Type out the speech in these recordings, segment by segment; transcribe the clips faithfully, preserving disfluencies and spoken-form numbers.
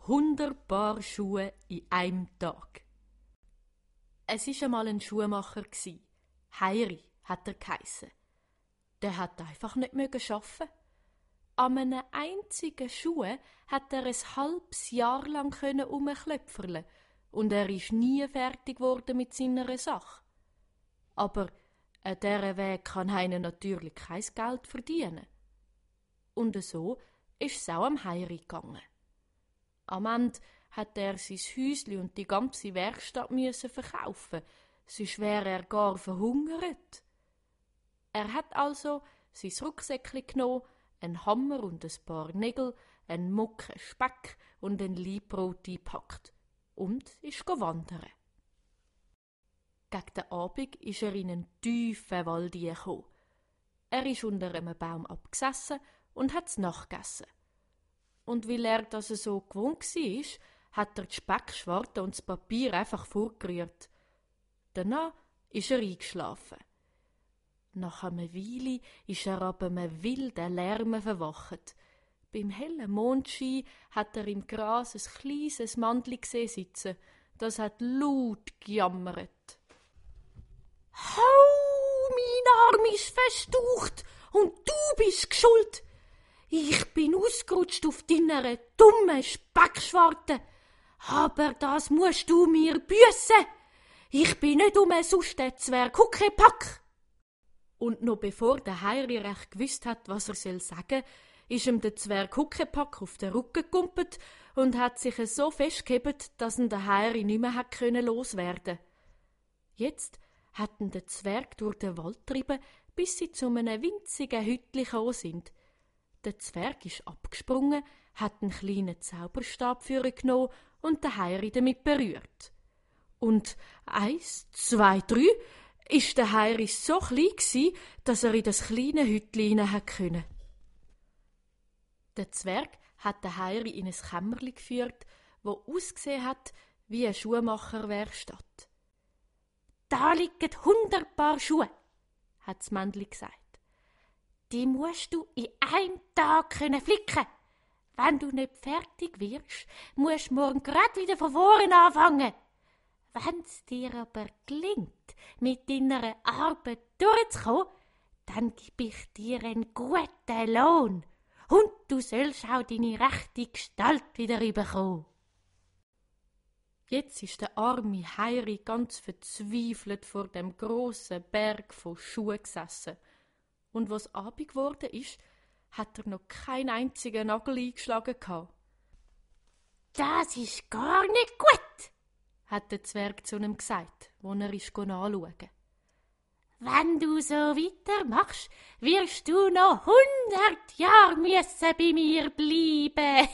hundert Paar Schuhe in einem Tag. Es war einmal ein Schuhmacher. Heiri hat er geheissen. Der hat einfach nicht arbeiten. An einem einzigen Schuh hat er ein halbes Jahr lang herumklöpferle und er ist nie fertig geworden mit seiner Sache. Aber an diesem Weg kann einer natürlich kein Geld verdienen. Und so ist es auch am Heiri gegangen. Am Ende hat er sein Häusli und die ganze Werkstatt müssen verkaufen, sonst wäre er gar verhungert. Er hat also sein Rucksäckli genommen, einen Hammer und ein paar Nägel, einen Mucke Speck und ein Laibbrot eingepackt und ist wandern. Gegen den Abend ist er in einen tiefen Wald gekommen. Er ist unter einem Baum abgesessen und hat's nachgegessen. Und weil er das so gewohnt war, hat er die Speckschwarte und das Papier einfach vorgerührt. Danach ist er eingeschlafen. Nach einer Weile ist er ab einem wilden Lärm verwacht. Beim hellen Mondschein hat er im Gras ein kleines Mandli gesehen sitzen. Das hat laut gejammert. «Hau, mein Arm ist verstaucht und du bist schuld. Ich bin ausgerutscht auf deiner dummen Speckschwarte. Aber das musst du mir büssen. Ich bin nicht umsonst der Zwerg Huckepack.» Und noch bevor der Heiri recht gewusst hat, was er soll sagen, ist ihm der Zwerg Huckepack auf den Rücken gekumpelt und hat sich so festgehebt, dass ihn der Heiri nicht mehr hat können loswerden. Jetzt hat ihn der Zwerg durch den Wald getrieben, bis sie zu einem winzigen Hütli gekommen sind. Der Zwerg ist abgesprungen, hat einen kleinen Zauberstab für ihn genommen und den Heiri damit berührt. Und eins, zwei, drei ist der Heiri so klein gsi, dass er in das kleine Hütli hinein konnte. Der Zwerg hat den Heiri in ein Kämmerli geführt, wo ausgesehen hat wie eine Schuhmacherwerkstatt. «Da liegen hundert Paar Schuhe», hat das Männli gesagt. «Die musst du in einem Tag können flicken. Wenn du nicht fertig wirst, musst du morgen grad wieder von vorne anfangen. Wenn's dir aber gelingt, mit deiner Arbeit durchzukommen, dann gebe ich dir einen guten Lohn und du sollst auch deine rechte Gestalt wieder bekommen.» Jetzt ist der arme Heiri ganz verzweifelt vor dem grossen Berg von Schuhen gesessen. Und was Abend geworden ist, hat er noch keinen einzigen Nagel eingeschlagen gehabt. «Das ist gar nicht gut», hat der Zwerg zu ihm gesagt, wo er ist anschauen. «Wenn du so weitermachst, wirst du noch hundert Jahre müssen bei mir bleiben.»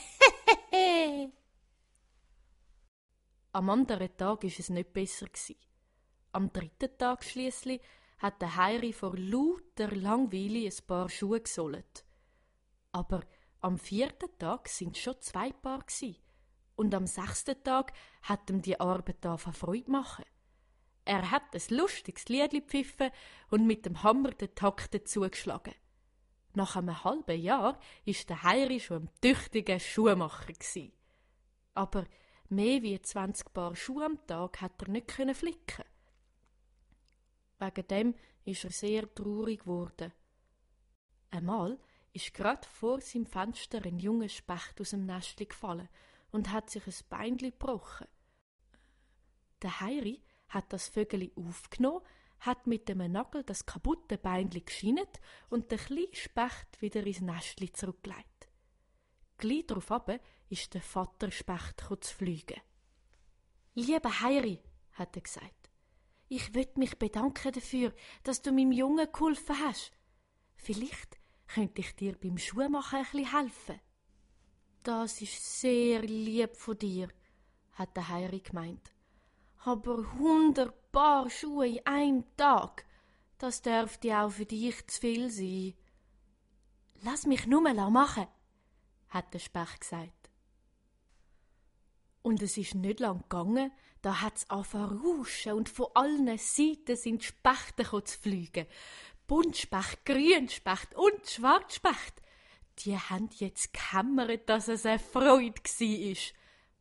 Am anderen Tag war es nicht besser. Am dritten Tag schliesslich hat der Heiri vor lauter Langweile ein paar Schuhe gesohlt. Aber am vierten Tag sind schon zwei Paar gsi. Und am sechsten Tag hat ihm die Arbeit angefangen Freude machen. Er hat ein lustiges Liedli gepfiffen und mit dem Hammer den Takt dazu geschlagen. Nach einem halben Jahr ist der Heiri schon ein tüchtiger Schuhmacher gsi. Aber mehr wie zwanzig Paar Schuhe am Tag hat er nicht können flicken. Wegen dem ist er sehr traurig geworden. Einmal ist grad vor seinem Fenster ein junger Specht aus dem Nestli gefallen und hat sich ein Beinli gebrochen. Der Heiri hat das Vögeli aufgenommen, hat mit dem Nagel das kaputte Beinli geschinnet und den kleinen Specht wieder ins Nestli zurückgelegt. Gleich darauf aber ist der Vater Specht zu fliegen. «Lieber Heiri», hat er gesagt, «ich will mich bedanken dafür, dass du meinem Jungen geholfen hast. Vielleicht könnte ich dir beim Schuhmachen ein bisschen helfen.» «Das ist sehr lieb von dir», hat der Heiri gemeint. «Aber hundert Paar Schuhe in einem Tag, das dürfte auch für dich zu viel sein.» «Lass mich nur mal machen», hat der Specht gesagt. Und es ist nicht lang gegangen, da hat's angefangen zu rauschen und von allen Seiten sind die Spechte zu fliegen. Buntspecht, Grünspecht und Schwarzspecht. Die haben jetzt gehämmert, dass es eine Freude war.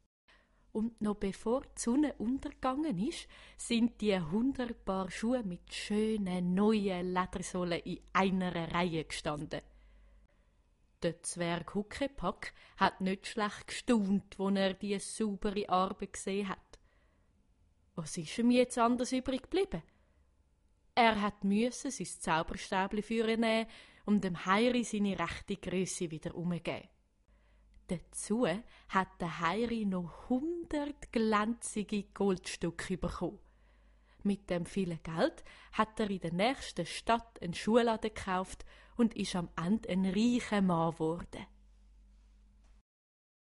Und noch bevor die Sonne untergegangen ist, sind die hundert Paar Schuhe mit schönen neuen Ledersohlen in einer Reihe gestanden. Der Zwerg Huckepack hat nicht schlecht gestaunt, als er die saubere Arbeit gesehen hat. Was ist ihm jetzt anders übrig geblieben? Er hat müssen sein Zauberstäbli vornehmen und dem Heiri seine rechte Grösse wieder umgeben. Dazu hat der Heiri noch hundert glänzige Goldstücke bekommen. Mit dem vielen Geld hat er in der nächsten Stadt einen Schuhladen gekauft und ist am Ende ein reicher Mann geworden.